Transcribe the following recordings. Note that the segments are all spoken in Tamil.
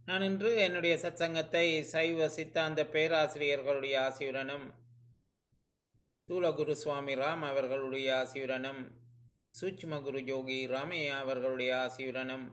நான் இன்று என்னுடைய சத்சங்கத்தை சைவ சித்தாந்த பேராசிரியர்களுடைய ஆசியுடனும் ஸ்தூலகுரு சுவாமி ராம் அவர்களுடைய ஆசியுடனும் சூட்சும குரு யோகி ராமையா அவர்களுடைய ஆசியுடனும்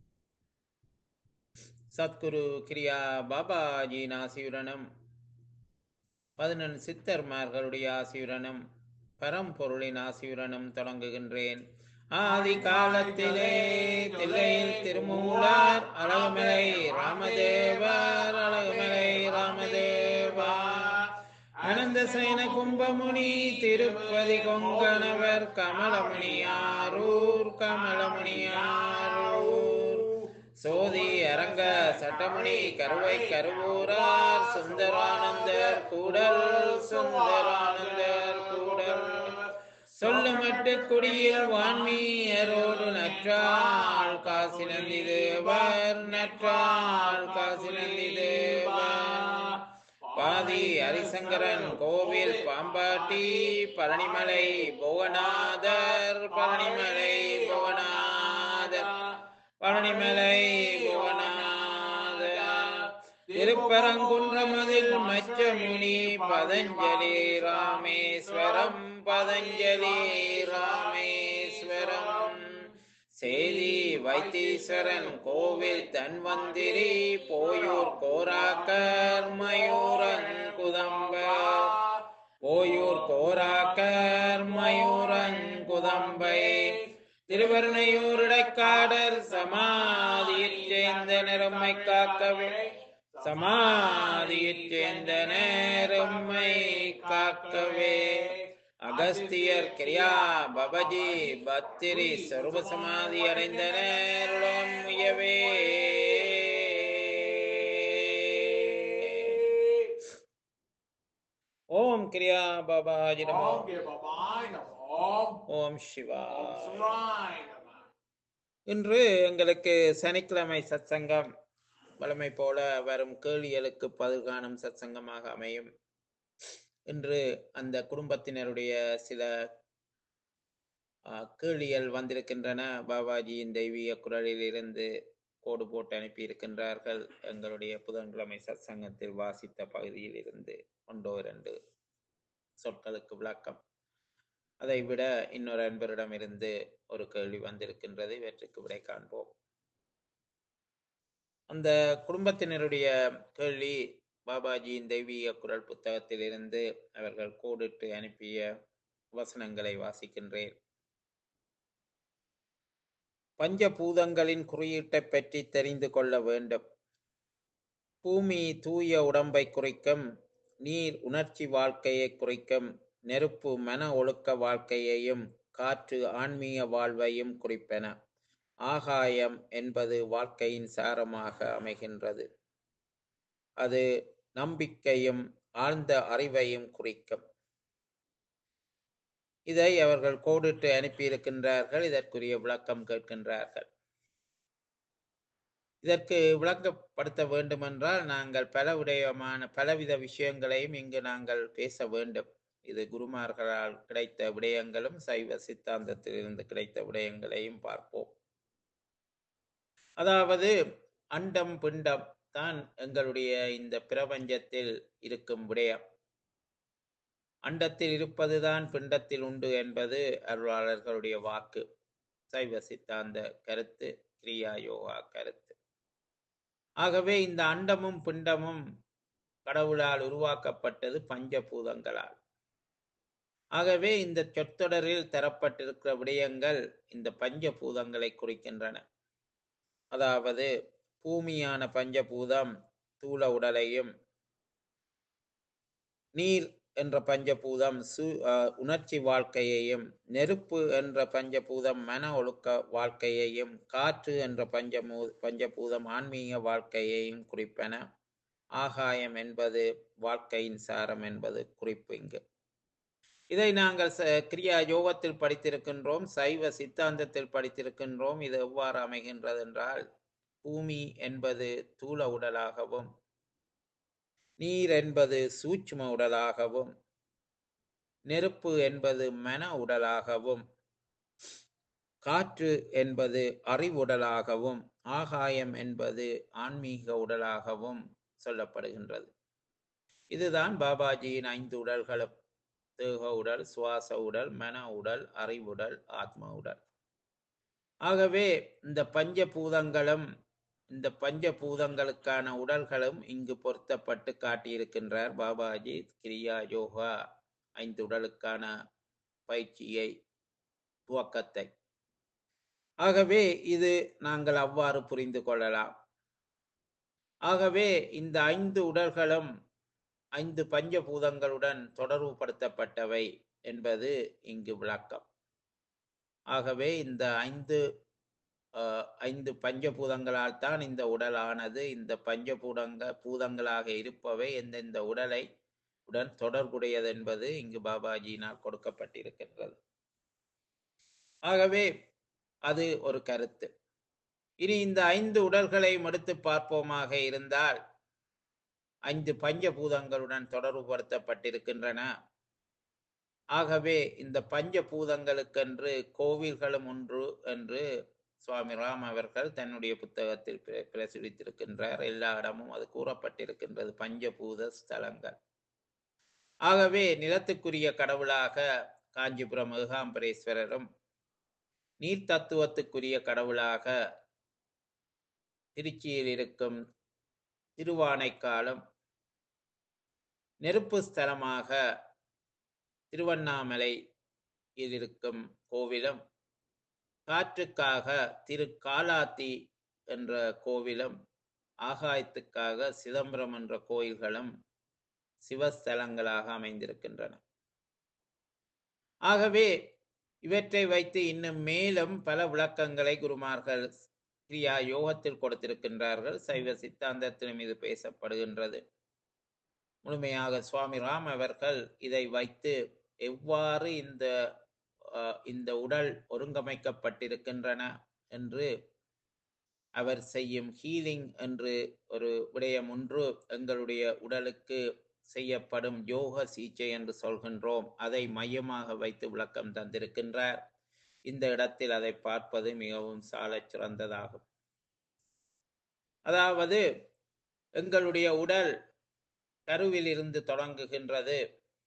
சத்குரு கிரியா பாபாஜியின் ஆசியுடனும் 11 சித்தர்மார்களுடைய ஆசியுடனும் பரம்பொருளின் ஆசியுடனும் தொடங்குகின்றேன். ஆதி காலத்திலே தில்லையில் திருமூலர் அழகுமலை ராமதேவர் அழகுமலை ராமதேவா அனந்த சயன கும்பமுனி திருப்பதி கொங்கணவர் கமலமுனியாரூர் கமலமுனியாரூர் சோதி அரங்க சட்டமணி கருவை கருவூரார் சுந்தரானந்தர் கூடல் சுந்தரானந்தர் கூடல் சொல்லுமட்டு குடியில் வான்மீயரோடு நற்றாள் காசி நந்தி தேவர் நற்றாள் காசி நந்தி தேவர் பாதி ஹரிசங்கரன் கோவில் பாம்பாட்டி பழனிமலை புவனாதர் பழனிமலை புவனாதர் பழனிமலை புவனாதர் திருப்பரங்குன்றமதில் மச்சமுனி பதஞ்சலி ராமேஸ்வரம் பதஞ்சலி ராமேஸ்வரம் சேதி வைத்தீஸ்வரன் கோவில் தன்வந்திரி போயூர் கோராக்கர் மயூரன் குதம்பர் போயூர் கோராக்கர் மயூரன் குதம்பை திருவருணையூர் இடைக்காடர் சமாதியில் சேர்ந்த நிறமை காக்கவே சமாதியில் சேர்ந்த நேரம்மை காக்கவே அகஸ்தியர் கிரியா பபஜி பத்திரி சர்வ சமாதி அடைந்த நேருடன் முயவே ஓம் கிரியா பாபாஜி நமோ. ஓம் சிவா. இன்று எங்களுக்கு சனிக்கிழமை சத்சங்கம் வழமை போல வரும் கேள்விகளுக்கு பதில் காணும் சத்சங்கமாக அமையும். இன்று அந்த குடும்பத்தினருடைய சில கேள்விகள் வந்திருக்கின்றன. பாபாஜியின் தெய்வீக குரலில் இருந்து கோடு போட்டு அனுப்பியிருக்கின்றார்கள். எங்களுடைய புதன்கிழமை சத்சங்கத்தில் வாசித்த பகுதியில் இருந்து ஒன்றோ இரண்டு சொற்களுக்கு விளக்கம். அதை விட இன்னொரு அன்பரிடமிருந்து ஒரு கேள்வி வந்திருக்கின்றது. இவற்றுக்கு விடை காண்போம். அந்த குடும்பத்தினருடைய கேள்வி பாபாஜியின் தெய்வீக குரல் புத்தகத்தில் இருந்து அவர்கள் கோடிட்டு அனுப்பிய வசனங்களை வாசிக்கின்றேன். பஞ்சபூதங்களின் குறியீட்டை பற்றி தெரிந்து கொள்ள வேண்டும். பூமி தூய உடம்பை குறிக்கும், நீர் உணர்ச்சி வாழ்க்கையை குறிக்கும், நெருப்பு மன ஒழுக்க வாழ்க்கையையும், காற்று ஆன்மீக வாழ்வையும் குறிப்பன. ஆகாயம் என்பது வாழ்க்கையின் சாரமாக அமைகின்றது. அது நம்பிக்கையும் ஆழ்ந்த அறிவையும் குறிக்கும். இதை அவர்கள் கோடிட்டு அனுப்பியிருக்கின்றார்கள். இதற்குரிய விளக்கம் கேட்கின்றார்கள். இதற்கு விளக்கப்படுத்த வேண்டுமென்றால் நாங்கள் பலவித விஷயங்களையும் இங்கு நாங்கள் பேச வேண்டும். இது குருமார்களால் கிடைத்த விடயங்களும் சைவ சித்தாந்தத்திலிருந்து கிடைத்த விடயங்களையும் பார்ப்போம். அதாவது அண்டம் பிண்டம் தான் எங்களுடைய இந்த பிரபஞ்சத்தில் இருக்கும் விடயம். அண்டத்தில் இருப்பதுதான் பிண்டத்தில் உண்டு என்பது அருளாளர்களுடைய வாக்கு, சைவ சித்தாந்த கருத்து, கிரியா யோகா கருத்து. ஆகவே இந்த அண்டமும் பிண்டமும் கடவுளால் உருவாக்கப்பட்டது பஞ்சபூதங்களால். ஆகவே இந்த சொற்றொடரில் தரப்பட்டிருக்கிற விடயங்கள் இந்த பஞ்சபூதங்களை குறிக்கின்றன. அதாவது பூமியான பஞ்சபூதம் தூள உடலையும், நீர் என்ற பஞ்சபூதம் உணர்ச்சி வாழ்க்கையையும், நெருப்பு என்ற பஞ்சபூதம் மன ஒழுக்க வாழ்க்கையையும், காற்று என்ற பஞ்சபூதம் ஆன்மீக வாழ்க்கையையும் குறிப்பன. ஆகாயம் என்பது வாழ்க்கையின் சாரம் என்பது குறிப்பு இங்கு. இதை நாங்கள் கிரியா யோகத்தில் படித்திருக்கின்றோம், சைவ சித்தாந்தத்தில் படித்திருக்கின்றோம். இது எவ்வாறு அமைகின்றது என்றால், பூமி என்பது தூள உடலாகவும், நீர் என்பது சூட்சும உடலாகவும், நெருப்பு என்பது மன உடலாகவும், காற்று என்பது அறிவுடலாகவும், ஆகாயம் என்பது ஆன்மீக உடலாகவும் சொல்லப்படுகின்றது. இதுதான் பாபாஜியின் 5 உடல்களும்: தேக உடல், சுவாச உடல், மன உடல், அறிவுடல், ஆத்ம உடல். ஆகவே இந்த பஞ்சபூதங்களும், இந்த பஞ்சபூதங்களுக்கான உடல்களும் இங்கு பொருத்தப்பட்டு காட்டியிருக்கின்றார் பாபாஜி கிரியா யோகா 5 உடலுக்கான பயிற்சியை, துவக்கத்தை. ஆகவே இது நாங்கள் அவ்வாறு புரிந்து கொள்ளலாம். ஆகவே இந்த 5 உடல்களும் 5 பஞ்சபூதங்களுடன் தொடர்பு படுத்தப்பட்டவை என்பது இங்கு விளக்கம். ஆகவே இந்த 5 பஞ்சபூதங்களால் தான் இந்த உடல் ஆனது. இந்த பூதங்களாக இருப்பவை எந்தெந்த உடலை உடன் தொடர்புடையது என்பது இங்கு பாபாஜியினால் கொடுக்கப்பட்டிருக்கின்றது. ஆகவே அது ஒரு கருத்து. இனி இந்த 5 உடல்களை எடுத்து பார்ப்போமாக இருந்தால் 5 பஞ்சபூதங்களுடன் தொடர்பு படுத்தப்பட்டிருக்கின்றன. ஆகவே இந்த பஞ்சபூதங்களுக்கென்று கோவில்களும் ஒன்று என்று சுவாமி ராம் அவர்கள் தன்னுடைய புத்தகத்தில் பிரசுரித்திருக்கின்றார். எல்லா இடமும் அது கூறப்பட்டிருக்கின்றது, பஞ்சபூத ஸ்தலங்கள். ஆகவே நிலத்துக்குரிய கடவுளாக காஞ்சிபுரம் ஏகாம்பரேஸ்வரரும், நீர் தத்துவத்துக்குரிய கடவுளாக திருச்சியில் இருக்கும் திருவானைக்காலும், நெருப்பு ஸ்தலமாக திருவண்ணாமலையில் இருக்கும் கோவிலும், காற்றுக்காக திரு காலாத்தி என்ற கோவிலும், ஆகாயத்துக்காக சிதம்பரம் என்ற கோயில்களும் சிவஸ்தலங்களாக அமைந்திருக்கின்றன. ஆகவே இவற்றை வைத்து இன்னும் மேலும் பல விளக்கங்களை குருமார்கள் கிரியா யோகத்தில் கொடுத்திருக்கின்றார்கள். சைவ சித்தாந்தத்திலும் இது பேசப்படுகின்றது. முழுமையாக சுவாமி ராம் அவர்கள் இதை வைத்து எவ்வாறு இந்த உடல் ஒருங்கமைக்கப்பட்டிருக்கின்றன என்று, அவர் செய்யும் ஹீலிங் என்று ஒரு விடயம் ஒன்று எங்களுடைய உடலுக்கு செய்யப்படும் யோக சிகிச்சை என்று சொல்கின்றோம், அதை மையமாக வைத்து விளக்கம் தந்திருக்கின்றார். இந்த இடத்தில் அதை பார்ப்பது மிகவும் சாலச் சிறந்ததாகும். அதாவது எங்களுடைய உடல் கருவில் இருந்து தொடங்குகின்றது.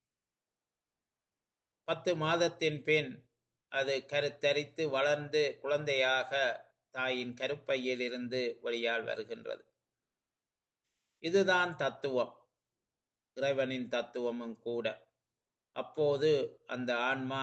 10 மாதத்தின் பின் அது கருத்தரித்து வளர்ந்து குழந்தையாக தாயின் கருப்பையில் இருந்து வெளியால் வருகின்றது. இதுதான் தத்துவம், இறைவனின் தத்துவமும் கூட. அப்போது அந்த ஆன்மா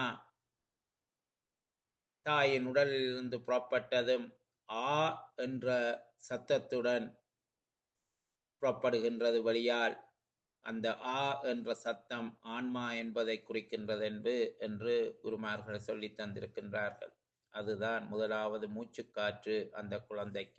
தாயின் உடலில் இருந்து புறப்பட்டதும் ஆ என்ற சத்தத்துடன் புறப்படுகின்றது வெளியால். அந்த ஆ என்ற சத்தம் ஆன்மா என்பதை குறிக்கின்றது என்று குருமார்கள் சொல்லி தந்திருக்கின்றார்கள். அதுதான் முதலாவது மூச்சுக்காற்று அந்த குழந்தைக்கு.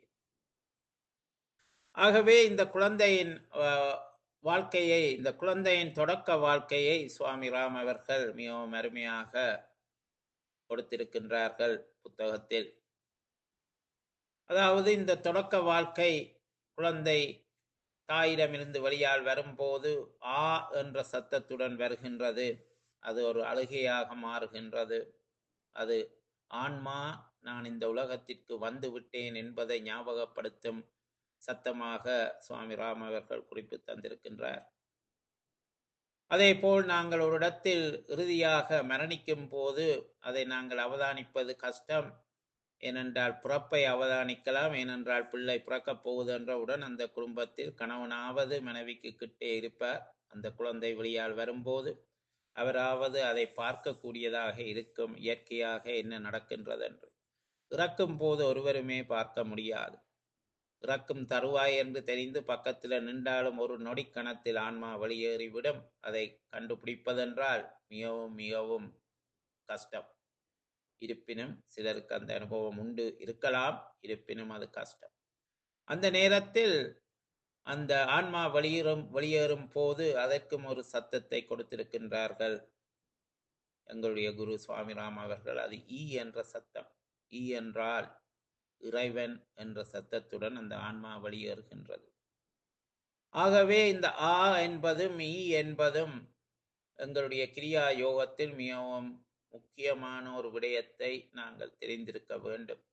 ஆகவே இந்த குழந்தையின் வாழ்க்கையை, இந்த குழந்தையின் தொடக்க வாழ்க்கையை சுவாமி ராம் அவர்கள் மிகவும் அருமையாக கொடுத்திருக்கின்றார்கள் புத்தகத்தில். அதாவது இந்த தொடக்க வாழ்க்கை குழந்தை தாயிடமிருந்து வெளியால் வரும்போது ஆ என்ற சத்தத்துடன் வருகின்றது. அது ஒரு அழுகையாக மாறுகின்றது. அது ஆன்மா நான் இந்த உலகத்திற்கு வந்து விட்டேன் என்பதை ஞாபகப்படுத்தும் சத்தமாக சுவாமி ராம் அவர்கள் குறிப்பு தந்திருக்கின்றார். அதே போல் நாங்கள் ஒரு இடத்தில் இறுதியாக மரணிக்கும் போது அதை நாங்கள் அவதானிப்பது கஷ்டம். ஏனென்றால் பிறப்பை அவதானிக்கலாம், ஏனென்றால் பிள்ளை பிறக்கப் போகுது என்றவுடன் அந்த குடும்பத்தில் கணவனாவது மனைவிக்கு கிட்டே இருப்பார். அந்த குழந்தை வெளியால் வரும்போது அவராவது அதை பார்க்கக்கூடியதாக இருக்கும், இயற்கையாக என்ன நடக்கின்றது என்று. இறக்கும் போது ஒருவருமே பார்க்க முடியாது. இறக்கும் தருவாய் என்று தெரிந்து பக்கத்தில் நின்றாலும் ஒரு நொடிக்கணத்தில் ஆன்மா வெளியேறிவிடும். அதை கண்டுபிடிப்பதென்றால் மிகவும் மிகவும் கஷ்டம். இருப்பினும் சிலருக்கு அந்த அனுபவம் உண்டு, இருக்கலாம். இருப்பினும் அது கஷ்டம். அந்த நேரத்தில் அந்த ஆன்மா வெளியேறும் போது அதற்கும் ஒரு சத்தத்தை கொடுத்திருக்கின்றார்கள் எங்களுடைய குரு சுவாமி ராம் அவர்கள். அது ஈ என்ற சத்தம். ஈ என்றால் இறைவன் என்ற சத்தத்துடன் அந்த ஆன்மா வெளியேறுகின்றது. ஆகவே இந்த ஆ என்பதும் ஈ என்பதும் எங்களுடைய கிரியா யோகத்தில் மிகவும் முக்கியமான ஒரு விடயத்தை நாங்கள் தெரிந்திருக்க வேண்டும்.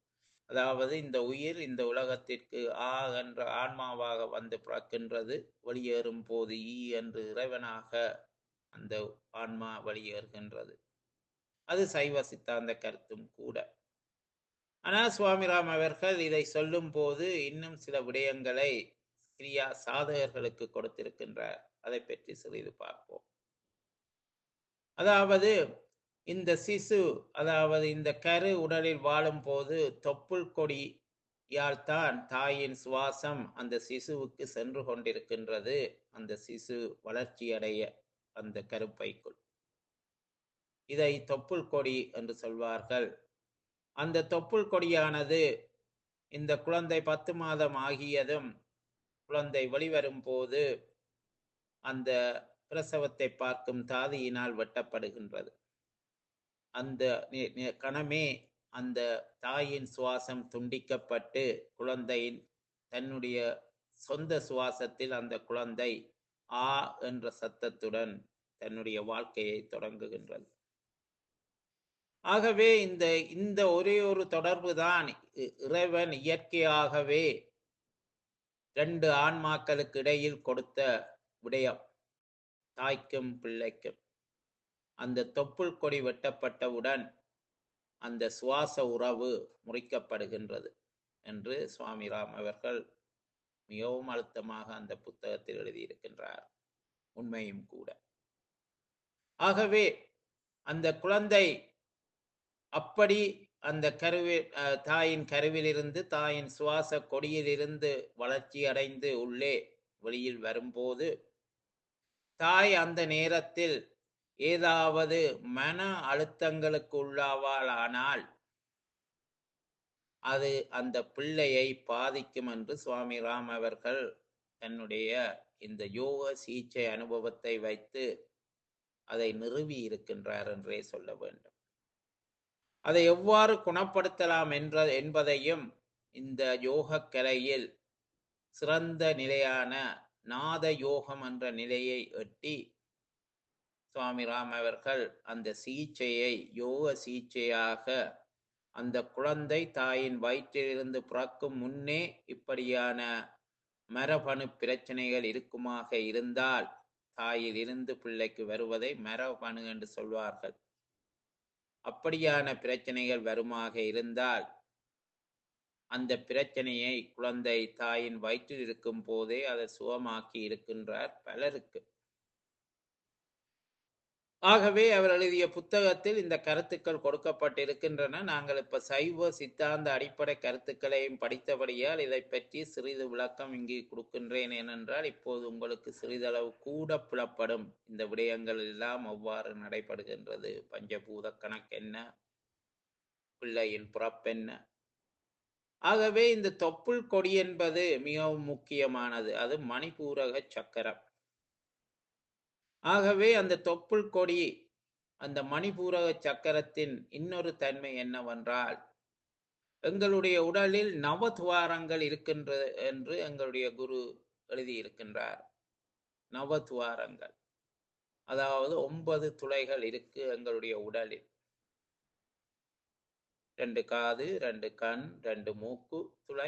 அதாவது இந்த உயிர் இந்த உலகத்திற்கு ஆ என்ற ஆன்மாவாக வந்து பிறக்கின்றது. வெளியேறும் போது ஈ என்று இறைவனாக அந்த ஆன்மா வெளியேறுகின்றது. அது சைவ சித்தாந்த கருத்தும் கூட. ஆனால் சுவாமிராம் அவர்கள் இதை சொல்லும் போது இன்னும் சில விடயங்களை கிரியா சாதகர்களுக்கு கொடுத்திருக்கின்றார். அதை பற்றி சிறிது பார்ப்போம். அதாவது இந்த சிசு, அதாவது இந்த கரு உடலில் வாழும் போது தொப்புள் கொடியால் தான் தாயின் சுவாசம் அந்த சிசுவுக்கு சென்று கொண்டிருக்கின்றது. அந்த சிசு வளர்ச்சியடைய அந்த கருப்பைக்குள் இதை தொப்புள் கொடி என்று சொல்வார்கள். அந்த தொப்புள் கொடியானது இந்த குழந்தை 10 மாதம் ஆகியதும் குழந்தை வெளிவரும் போது அந்த பிரசவத்தை பார்க்கும் தாதியினால் வெட்டப்படுகின்றது. அந்த கணமே அந்த தாயின் சுவாசம் துண்டிக்கப்பட்டு குழந்தையின் தன்னுடைய சொந்த சுவாசத்தில் அந்த குழந்தை ஆ என்ற சத்தத்துடன் தன்னுடைய வாழ்க்கையை தொடங்குகின்றது. ஆகவே இந்த இந்த ஒரே ஒரு தொடர்பு தான் இறைவன் இயற்கையாகவே 2 ஆன்மாக்களுக்கு இடையில் கொடுத்த விடயம், தாய்க்கும் பிள்ளைக்கும். அந்த தொப்புள் கொடி வெட்டப்பட்டவுடன் அந்த சுவாச உறவு முறிக்கப்படுகின்றது என்று சுவாமிராம் அவர்கள் மிகவும் அழுத்தமாக அந்த புத்தகத்தில் எழுதியிருக்கின்றார். உண்மையும் கூட. ஆகவே அந்த குழந்தை அப்படி அந்த தாயின் கருவிலிருந்து தாயின் சுவாச கொடியிலிருந்து வளர்ச்சி அடைந்து உள்ளே வெளியில் வரும்போது தாய் அந்த நேரத்தில் ஏதாவது மன அழுத்தங்களுக்கு உள்ளாவால் அது அந்த பிள்ளையை பாதிக்கும் என்று சுவாமிராம் அவர்கள் தன்னுடைய இந்த யோக சிகிச்சை அனுபவத்தை வைத்து அதை நிறுவி இருக்கின்றார் என்றே சொல்ல வேண்டும். அதை எவ்வாறு குணப்படுத்தலாம் என்பதையும் இந்த யோக கலையில் சிறந்த நிலையான நாத யோகம் என்ற நிலையை எட்டி சுவாமிராம் அவர்கள் அந்த சிகிச்சையை யோக சிகிச்சையாக அந்த குழந்தை தாயின் வயிற்றிலிருந்து பிறக்கும் முன்னே இப்படியான மரபணு பிரச்சனைகள் இருக்குமாக இருந்தால் தாயில் இருந்து பிள்ளைக்கு வருவதை மரபணு என்று சொல்வார்கள். அப்படியான பிரச்சனைகள் வருமாக இருந்தால் அந்த பிரச்சனையை குழந்தை தாயின் வயிற்றில் இருக்கும் போதே அதை சுகமாக்கி இருக்கின்றார் பலருக்கு. ஆகவே அவர் எழுதிய புத்தகத்தில் இந்த கருத்துக்கள் கொடுக்கப்பட்டிருக்கின்றன. நாங்கள் இப்ப சைவ சித்தாந்த அடிப்படை கருத்துக்களையும் படித்தபடியால் இதை பற்றி சிறிது விளக்கம் இங்கே கொடுக்கின்றேன். ஏனென்றால் இப்போது உங்களுக்கு சிறிதளவு கூட புலப்படும் இந்த விடயங்கள் எல்லாம் எவ்வாறு நடைபெறுகின்றது, பஞ்சபூத கணக்கு என்ன, பிள்ளையின் பிறப்பென்ன. ஆகவே இந்த தொப்புள் கொடி என்பது மிகவும் முக்கியமானது. அது மணிபூரக சக்கரம். ஆகவே அந்த தொப்புள் கொடி, அந்த மணிபூரக சக்கரத்தின் இன்னொரு தன்மை என்னவென்றால், எங்களுடைய உடலில் நவதுவாரங்கள் இருக்கின்றது என்று எங்களுடைய குரு எழுதியிருக்கின்றார். நவதுவாரங்கள், அதாவது 9 துளைகள் இருக்கு எங்களுடைய உடலில். 2 காது, 2 கண், 2 மூக்கு துளை,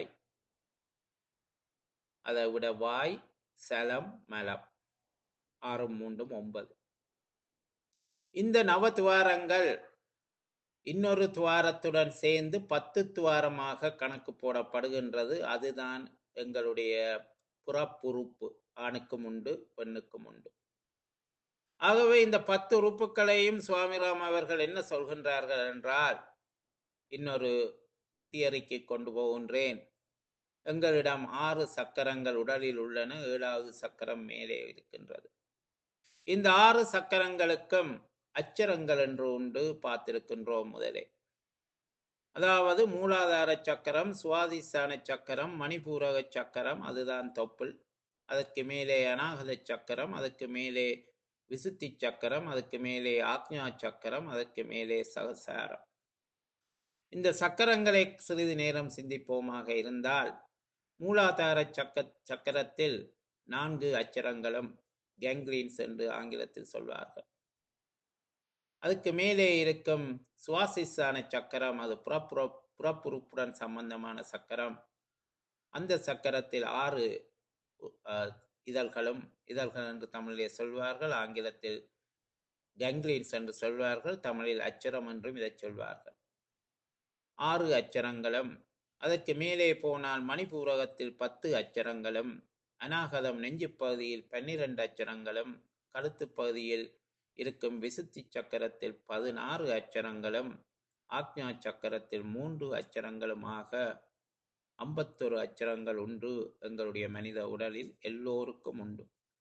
அதை விட வாய், சலம், மலம், 6 3 9. இந்த நவதுவாரங்கள் இன்னொரு துவாரத்துடன் சேர்ந்து 10 துவாரமாக கணக்கு போடப்படுகின்றது. அதுதான் எங்களுடைய புறப்புறுப்பு, ஆணுக்கும் உண்டு பெண்ணுக்கும் உண்டு. ஆகவே இந்த 10 உறுப்புகளையும் சுவாமிராம் அவர்கள் என்ன சொல்கின்றார்கள் என்றால், இன்னொரு தியரிக்கு கொண்டு போகின்றேன். எங்களிடம் 6 சக்கரங்கள் உடலில் உள்ளன, 7வது சக்கரம் மேலே இருக்கின்றது. இந்த 6 சக்கரங்களுக்கும் அச்சரங்கள் என்று உண்டு, பார்த்திருக்கின்றோம் முதலே. அதாவது மூலாதார சக்கரம், சுவாதிஸ்தான சக்கரம், மணிபூரக சக்கரம், அதுதான் தொப்புள். அதற்கு மேலே அநாகத சக்கரம், அதற்கு மேலே விசுத்தி சக்கரம், அதற்கு மேலே ஆக்ஞா சக்கரம், அதற்கு மேலே சகசாரம். இந்த சக்கரங்களை சிறிது நேரம் சிந்திப்போமாக இருந்தால், மூலாதார சக்கரத்தில் 4 அச்சரங்களும் கேங்க்லீன்ஸ் என்று ஆங்கிலத்தில் சொல்வார்கள். அதுக்கு மேலே இருக்கும் சுவாசிஸ்தான சக்கரம், அது புறப்புறுப்புடன் சம்பந்தமான சக்கரம். அந்த சக்கரத்தில் 6 அஹ், இதழ்களும், இதழ்கள் என்று தமிழிலே சொல்வார்கள், ஆங்கிலத்தில் கங்க்லீன்ஸ் என்று சொல்வார்கள், தமிழில் அச்சரம் என்றும் இதை சொல்வார்கள். 6 அச்சரங்களும், அதற்கு மேலே போனால் மணிபூரகத்தில் 10 அச்சரங்களும், அநாகதம் நெஞ்சு பகுதியில் 12 அச்சரங்களும், கழுத்து பகுதியில் இருக்கும் விசுத்தி சக்கரத்தில் 16 அச்சரங்களும், ஆக்ஞா சக்கரத்தில் 3 அச்சரங்களுமாக 51 அச்சரங்கள் உண்டு. எங்களுடைய மனித உடலில் எல்லோருக்கும் உண்டு.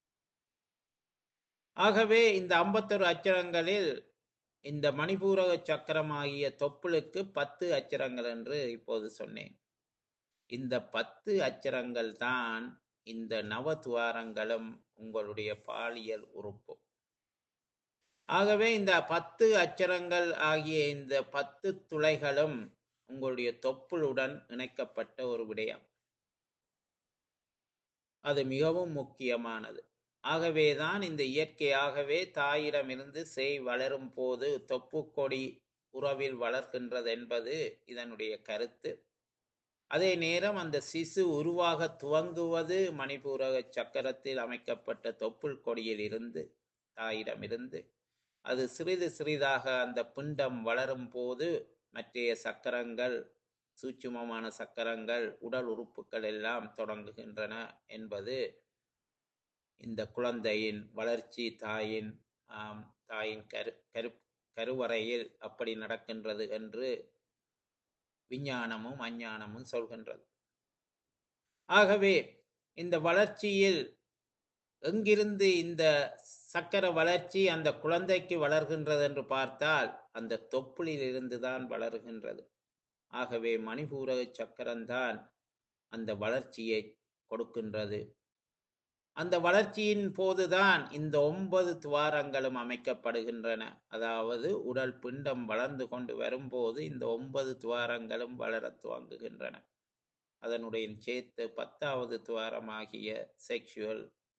ஆகவே இந்த 51 அச்சரங்களில் இந்த மணிபூரக சக்கரமாகிய தொப்புளுக்கு 10 அச்சரங்கள் என்று இப்போது சொன்னேன். இந்த 10 அச்சரங்கள் தான் இந்த நவதுவாரங்களும் உங்களுடைய பாலியல் உறுப்பு. ஆகவே இந்த 10 அச்சரங்கள் ஆகிய இந்த 10 துளைகளும் உங்களுடைய தொப்புளுடன் இணைக்கப்பட்ட ஒரு விடயம். அது மிகவும் முக்கியமானது. ஆகவேதான் இந்த இயற்கையாகவே தாயிடமிருந்து சேய் வளரும் போது தொப்புக்கொடி உறவில் வளர்கின்றது என்பது இதனுடைய கருத்து. அதே நேரம் அந்த சிசு உருவாக துவங்குவது மணிபூரக சக்கரத்தில் அமைக்கப்பட்ட தொப்புள் கொடியில் இருந்து, தாயிடமிருந்து. அது சிறிது சிறிதாக அந்த பிண்டம் வளரும் போது மற்றைய சக்கரங்கள், சூட்சுமமான சக்கரங்கள், உடல் உறுப்புகள் எல்லாம் தொடங்குகின்றன என்பது இந்த குழந்தையின் வளர்ச்சி, தாயின் தாயின் கருவறையில் அப்படி நடக்கின்றது என்று விஞ்ஞானமும் அஞ்ஞானமும் சொல்கின்றது. ஆகவே இந்த வளர்ச்சியில் எங்கிருந்து இந்த சக்கர வளர்ச்சி அந்த குழந்தைக்கு வளர்கின்றது என்று பார்த்தால் அந்த தொப்புளில் இருந்துதான் வளர்கின்றது. ஆகவே மணிபூரக சக்கரம்தான் அந்த வளர்ச்சியை கொடுக்கின்றது. அந்த வளர்ச்சியின் போதுதான் இந்த 9 துவாரங்களும் அமைக்கப்படுகின்றன. அதாவது உடல் பிண்டம் வளர்ந்து கொண்டு வரும்போது இந்த 9 துவாரங்களும் வளர துவங்குகின்றன. அதனுடைய சேர்த்து 10வது துவாரமாகிய செக்ஷுவல்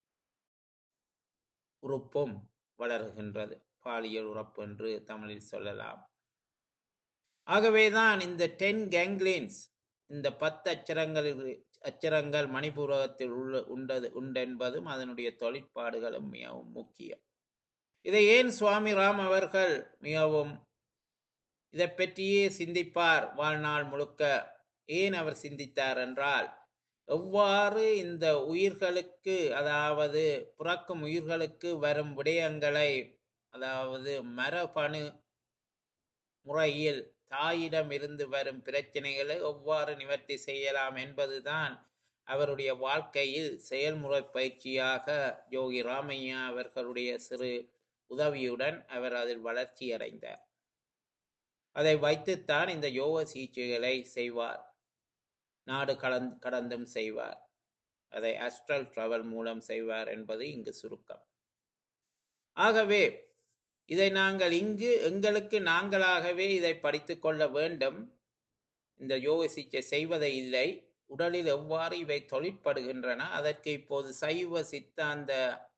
உறுப்பும் வளர்கின்றது. பாலியல் உறுப்பு என்று தமிழில் சொல்லலாம். ஆகவேதான் இந்த 10 கேங்க்லின்ஸ், இந்த 10 அச்சரங்கள் மணிபூரகத்தில் உண்டென்பதும் அதனுடைய தொழிற்பாடுகளும் மிகவும் முக்கியம். இதை ஏன் சுவாமி ராம் அவர்கள் மிகவும் இதை பற்றியே சிந்திப்பார் வாழ்நாள் முழுக்க? ஏன் அவர் சிந்தித்தார் என்றால், எவ்வாறு இந்த உயிர்களுக்கு, அதாவது பிறக்கும் உயிர்களுக்கு வரும் விடயங்களை, அதாவது மரபணு முறையில் தாயிடம் இருந்து வரும் பிரச்சனைகளை எவ்வாறு நிவர்த்தி செய்யலாம் என்பதுதான் அவருடைய வாழ்க்கையில் செயல்முறை பயிற்சியாக யோகி ராமையா அவர்களுடைய சிறு உதவியுடன் அவர் அதில் வளர்ச்சி அடைந்தார். அதை வைத்துத்தான் இந்த யோக சிகிச்சைகளை செய்வார். நாடு கடந்தும் செய்வார். அதை அஸ்ட்ரல் டிராவல் மூலம் செய்வார் என்பது இங்கு சுருக்கம். ஆகவே இதை நாங்கள் இங்கு எங்களுக்கு நாங்களாகவே இதை படித்துக் கொள்ள வேண்டும். இந்த யோக சிகிச்சை செய்வதை இல்லை. உடலில் எவ்வாறு இவை தொழிற்படுகின்றன, அதற்கு இப்போது சைவ சித்தாந்த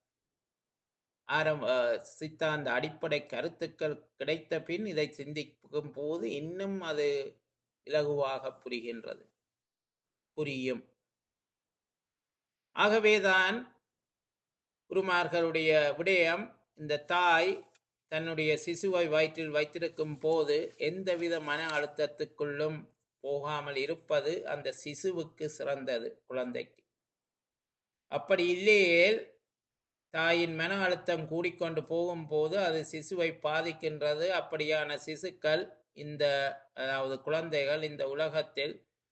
சித்தாந்த அடிப்படை கருத்துக்கள் கிடைத்த பின் இதை சிந்திக்கும் போது இன்னும் அது இலகுவாக புரியும். ஆகவேதான் குருமார்களுடைய விடயம், இந்த தாய் தன்னுடைய சிசுவை வயிற்றில் வைத்திருக்கும் போது எந்தவித மன அழுத்தத்துக்குள்ளும் போகாமல் இருப்பது அந்த சிசுவுக்கு சிறந்தது, குழந்தைக்கு. அப்படி இல்லையே தாயின் மன அழுத்தம் கூடிக்கொண்டு போகும்போது அது சிசுவை பாதிக்கின்றது. அப்படியான சிசுக்கள், இந்த அதாவது குழந்தைகள், இந்த உலகத்தில்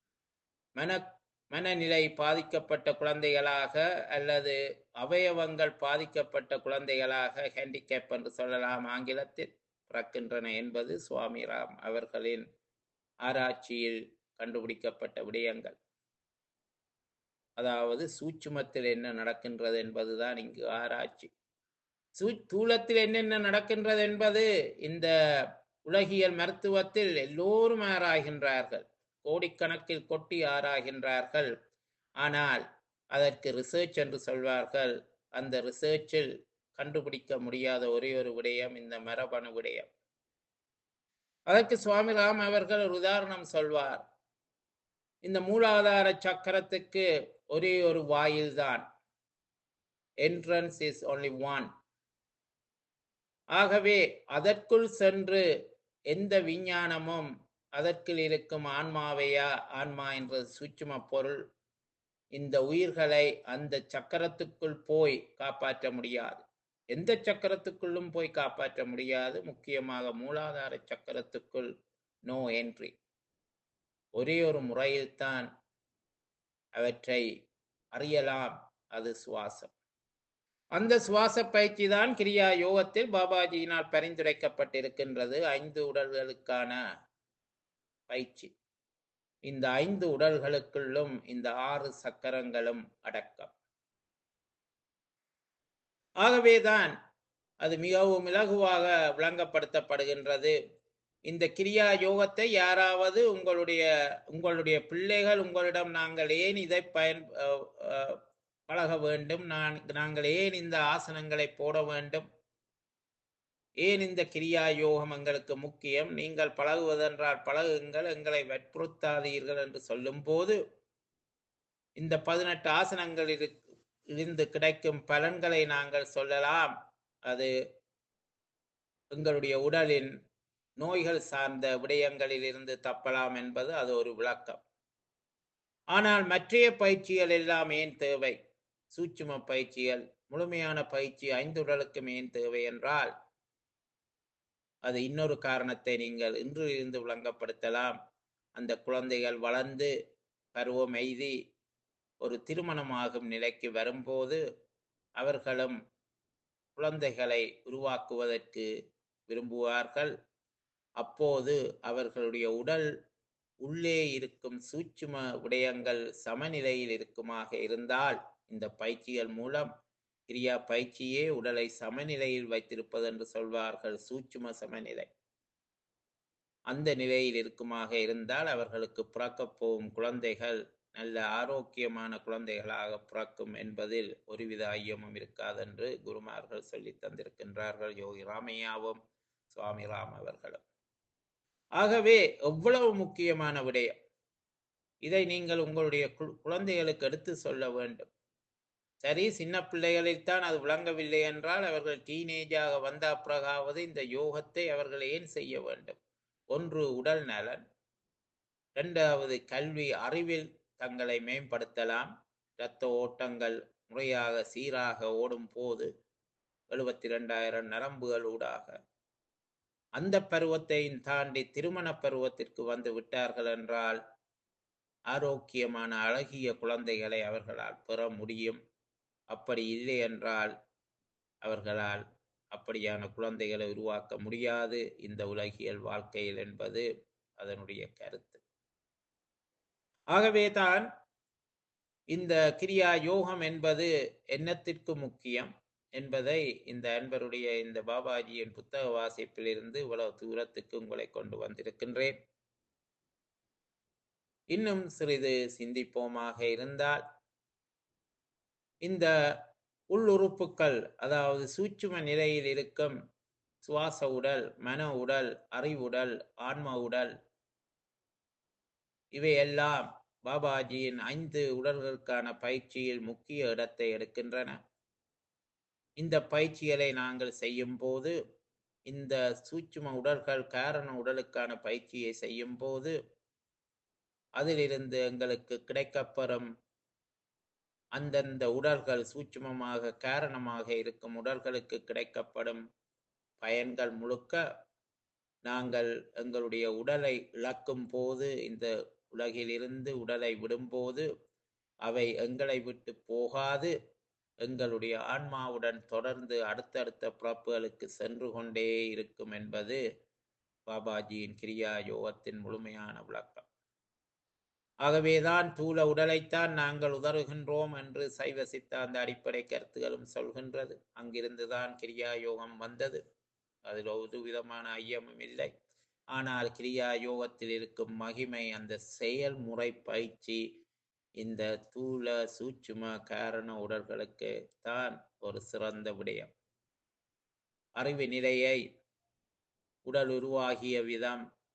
மனநிலை பாதிக்கப்பட்ட குழந்தைகளாக அல்லது அவயவங்கள் பாதிக்கப்பட்ட குழந்தைகளாக, ஹேண்டிகேப் என்று சொல்லலாம் ஆங்கிலத்தில், பிறக்கின்றன என்பது சுவாமி ராம் அவர்களின் ஆராய்ச்சியில் கண்டுபிடிக்கப்பட்ட விடயங்கள். அதாவது சூட்சுமத்தில் என்ன நடக்கின்றது என்பதுதான் இங்கு ஆராய்ச்சி. தூலத்தில் என்னென்ன நடக்கின்றது என்பது இந்த உலகியல் மருத்துவத்தில் எல்லோரும் ஆராய்கின்றார்கள், கோடிக்கணக்கில் கொட்டி ஆராய்கின்றார்கள். ஆனால் அதற்கு ரிசர்ச் என்று சொல்வார்கள். அந்த ரிசர்ச்சில் கண்டுபிடிக்க முடியாத ஒரே ஒரு விடயம் இந்த மரபணு விடயம். அதற்கு சுவாமி ராம் அவர்கள் ஒரு உதாரணம் சொல்வார். இந்த மூலாதார சக்கரத்துக்கு ஒரே ஒரு வாயில்தான். Entrance is only one. ஆகவே அதற்குள் சென்று எந்த விஞ்ஞானமும் அதற்குள் இருக்கும் ஆன்மாவையா, ஆன்மா என்ற சூட்சும பொருள் இந்த உயிர்களை அந்த சக்கரத்துக்குள் போய் காப்பாற்ற முடியாது. எந்த சக்கரத்துக்குள்ளும் போய் காப்பாற்ற முடியாது. முக்கியமாக மூலாதார சக்கரத்துக்குள் நோ என்ட்ரி. ஒரே ஒரு முறையில்தான் அவற்றை அறியலாம். அது சுவாசம். அந்த சுவாச பயிற்சி தான் கிரியா யோகத்தில் பாபாஜியினால் பரிந்துரைக்கப்பட்டிருக்கின்றது. 5 உடல்களுக்கான பயிற்சி. இந்த 5 உடல்களுக்குள்ளும் இந்த 6 சக்கரங்களும் அடக்கம். ஆகவேதான் அது மிகவும் இலகுவாக விளங்கப்படுத்தப்படுகின்றது. இந்த கிரியா யோகத்தை யாராவது உங்களுடைய பிள்ளைகள் உங்களிடம் நாங்கள் ஏன் இதை பழக வேண்டும், நாங்கள் ஏன் இந்த ஆசனங்களை போட வேண்டும், ஏன் இந்த கிரியா யோகம் எங்களுக்கு முக்கியம், நீங்கள் பழகுவதென்றால் பழகுங்கள், எங்களை வற்புறுத்தாதீர்கள் என்று சொல்லும் போது இந்த 18 ஆசனங்களில் இருந்து கிடைக்கும் பலன்களை நாங்கள் சொல்லலாம். அது எங்களுடைய உடலின் நோய்கள் சார்ந்த விடயங்களில் இருந்து தப்பலாம் என்பது அது ஒரு விளக்கம். ஆனால் மற்றைய பயிற்சிகள் எல்லாம் ஏன் தேவை? சூட்சும பயிற்சிகள், முழுமையான பயிற்சி 5 உடலுக்கும் ஏன் தேவை என்றால், அது இன்னொரு காரணத்தை நீங்கள் இன்று இருந்து விளங்கப்படுத்தலாம். அந்த குழந்தைகள் வளர்ந்து பருவம் எய்தி ஒரு திருமணமாகும் நிலைக்கு வரும்போது அவர்களும் குழந்தைகளை உருவாக்குவதற்கு விரும்புவார்கள். அப்போது அவர்களுடைய உடல் உள்ளே இருக்கும் சூட்சும விடயங்கள் சமநிலையில் இருக்குமாக இருந்தால், இந்த பயிற்சிகள் மூலம், கிரியா பயிற்சியே உடலை சமநிலையில் வைத்திருப்பது என்று சொல்வார்கள். சூட்சும சமநிலை அந்த நிலையில் இருக்குமாக இருந்தால் அவர்களுக்கு பிறக்கப் போகும் குழந்தைகள் நல்ல ஆரோக்கியமான குழந்தைகளாக பிறக்கும் என்பதில் ஒருவித ஐயமும் இருக்காது என்று குருமார்கள் சொல்லி தந்திருக்கின்றார்கள். யோகி ராமையாவும் சுவாமி ராம் அவர்களும். ஆகவே எவ்வளவு முக்கியமான விடயம். இதை நீங்கள் உங்களுடைய குழந்தைகளுக்கு எடுத்து சொல்ல வேண்டும். சரி, சின்ன பிள்ளைகளில்தான் அது விளங்கவில்லை என்றால் அவர்கள் டீனேஜாக வந்த பிறகாவது இந்த யோகத்தை அவர்கள் ஏன் செய்ய வேண்டும்? ஒன்று உடல் நலன், இரண்டாவது கல்வி அறிவில் தங்களை மேம்படுத்தலாம். இரத்த ஓட்டங்கள் முறையாக சீராக ஓடும் போது 72,000 நரம்புகள் ஊடாக அந்த பருவத்தையும் தாண்டி திருமண பருவத்திற்கு வந்து விட்டார்கள் என்றால் ஆரோக்கியமான அழகிய குழந்தைகளை அவர்களால் பெற முடியும். அப்படி இல்லை என்றால் அவர்களால் அப்படியான குழந்தைகளை உருவாக்க முடியாது இந்த உலகியல் வாழ்க்கையில் என்பது அதனுடைய கருத்து. ஆகவேதான் இந்த கிரியா யோகம் என்பது என்னத்திற்கு முக்கியம் என்பதை இந்த அன்பருடைய இந்த பாபாஜியின் புத்தக வாசிப்பில் இருந்து இவ்வளவு தூரத்துக்கு உங்களை கொண்டு வந்திருக்கின்றேன். இன்னும் சிறிது சிந்திப்போமாக இருந்தால், இந்த உள்ளுறுப்புக்கள், அதாவது சூட்சும நிலையில் இருக்கும் சுவாச உடல், மன உடல், அறிவுடல், ஆன்ம உடல், இவையெல்லாம் பாபாஜியின் 5 உடல்களுக்கான பயிற்சியில் முக்கிய இடத்தை எடுக்கின்றன. இந்த பயிற்சிகளை நாங்கள் செய்யும் போது, இந்த சூட்சும உடல்கள் காரண உடலுக்கான பயிற்சியை செய்யும் போது அதிலிருந்து எங்களுக்கு கிடைக்கப்பெறும் அந்தந்த உடல்கள் சூட்சுமமாக காரணமாக இருக்கும் உடல்களுக்கு கிடைக்கப்படும் பயன்கள் முழுக்க நாங்கள் எங்களுடைய உடலை இழக்கும் போது, இந்த உலகிலிருந்து உடலை விடும்போது அவை எங்களை விட்டு போகாது, எங்களுடைய ஆன்மாவுடன் தொடர்ந்து அடுத்தடுத்த பிறப்புகளுக்கு சென்று கொண்டே இருக்கும் என்பது பாபாஜியின் கிரியா யோகத்தின் முழுமையான விளக்கம். ஆகவேதான் தூல உடலைத்தான் நாங்கள் உதறுகின்றோம் என்று சைவ சித்தாந்த அடிப்படை கருத்துகளும் சொல்கின்றது. அங்கிருந்துதான் கிரியா யோகம் வந்தது. அதில் ஒரு விதமான ஐயமும் இல்லை. ஆனால் கிரியா யோகத்தில் இருக்கும் மகிமை அந்த செயல்முறை பயிற்சி இந்த தூல சூட்சும காரண உடல்களுக்கு தான் ஒரு சிறந்த விடயம். அறிவு நிலையை, உடல் உருவாகிய விதம்,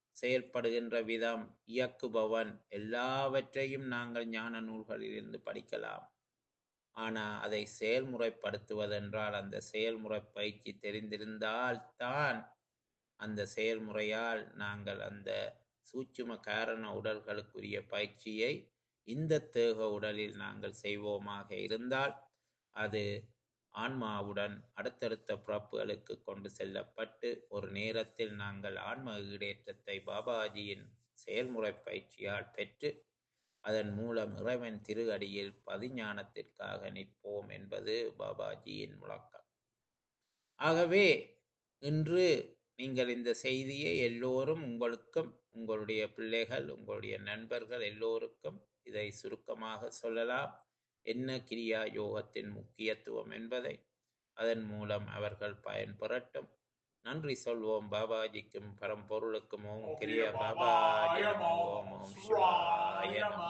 செயல்படுகின்ற விதம், இயக்குபவன் எல்லாவற்றையும் நாங்கள் ஞான நூல்களிலிருந்து படிக்கலாம். ஆனால் அதை செயல்முறைப்படுத்துவதென்றால் அந்த செயல்முறை பயிற்சி தெரிந்திருந்தால் தான் அந்த செயல்முறையால் நாங்கள் அந்த சூட்சும காரண உடல்களுக்குரிய பயிற்சியை இந்த தேக உடலில் நாங்கள் செய்வோமாக இருந்தால் அது ஆன்மாவுடன் அடுத்தடுத்த பிறப்புகளுக்கு கொண்டு செல்லப்பட்டு ஒரு நேரத்தில் நாங்கள் ஆன்ம ஈடேற்றத்தை பாபாஜியின் செயல்முறை பயிற்சியால் பெற்று அதன் மூலம் இறைவன் திருஅடியில் பதிஞானத்திற்காக நிற்போம் என்பது பாபாஜியின் முழக்கம். ஆகவே இன்று நீங்கள் இந்த செய்தியை எல்லோரும் உங்களுக்கும், உங்களுடைய பிள்ளைகள், உங்களுடைய நண்பர்கள் எல்லோருக்கும் இதை சுருக்கமாக சொல்லலாம். என்ன கிரியா யோகத்தின் முக்கியத்துவம் என்பதை அதன் மூலம் அவர்கள் பயன்பெறட்டும். நன்றி சொல்வோம் பாபாஜிக்கும் பரம்பொருளுக்கும். ஓம் கிரியா பாபாஜி நமோ. ஓம் ஓம் சிவாய நமோ.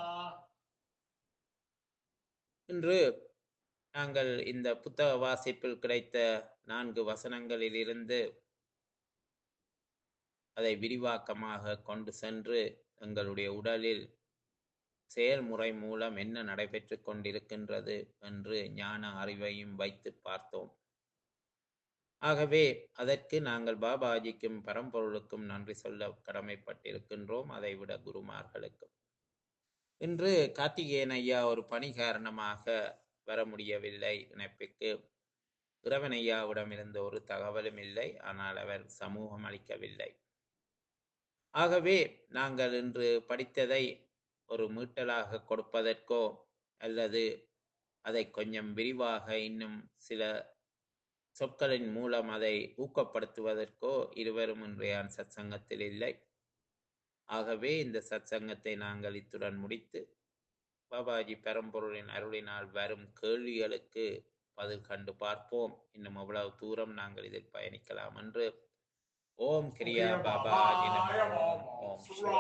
இன்று நாங்கள் இந்த புத்தக வாசிப்பில் கிடைத்த 4 வசனங்களிலிருந்து அதை விரிவாக்கமாக கொண்டு சென்று எங்களுடைய உடலில் செயல்முறை மூலம் என்ன நடைபெற்று கொண்டிருக்கின்றது என்று ஞான அறிவையும் வைத்து பார்த்தோம். ஆகவே அதற்கு நாங்கள் பாபாஜிக்கும் பரம்பொருளுக்கும் நன்றி சொல்ல கடமைப்பட்டிருக்கின்றோம், அதைவிட குருமார்களுக்கும். இன்று கார்த்திகேயன் ஐயா ஒரு பணி காரணமாக வர முடியவில்லை இணைப்புக்கு. இறைவன் ஐயாவிடம் இருந்த ஒரு தகவலும் இல்லை, ஆனால் அவர் சமூகம் அளிக்கவில்லை. ஆகவே நாங்கள் இன்று படித்ததை ஒரு மீட்டலாக கொடுப்பதற்கோ அல்லது அதை கொஞ்சம் விரிவாக இன்னும் சில சொற்களின் மூலம் அதை ஊக்கப்படுத்துவதற்கோ இருவரும் இன்றைய சத்சங்கத்தில் இல்லை. ஆகவே இந்த சத்சங்கத்தை நாங்கள் இத்துடன் முடித்து பாபாஜி பரம்பொருளின் அருளினால் வரும் கேள்விகளுக்கு பதில் கண்டு பார்ப்போம். இன்னும் அவ்வளவு தூரம் நாங்கள் இதில் பயணிக்கலாம் என்று. ஓம் கிரியா பாபாஜி நமோ. ஓம் சிவாய